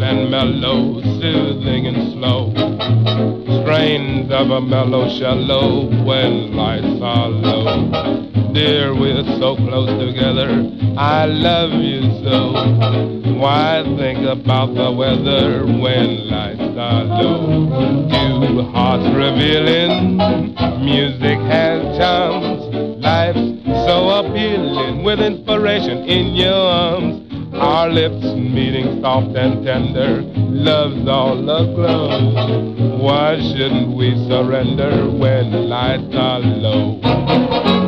and mellow, soothing and slow. Strains of a mellow cello when lights are low. Dear, we're so close together, I love you so. Why think about the weather when lights are low? Two hearts revealing, music has charms. Life's so appealing with inspiration in your arms. Our lips meeting soft and tender, love's all aglow. Why shouldn't we surrender when lights are low?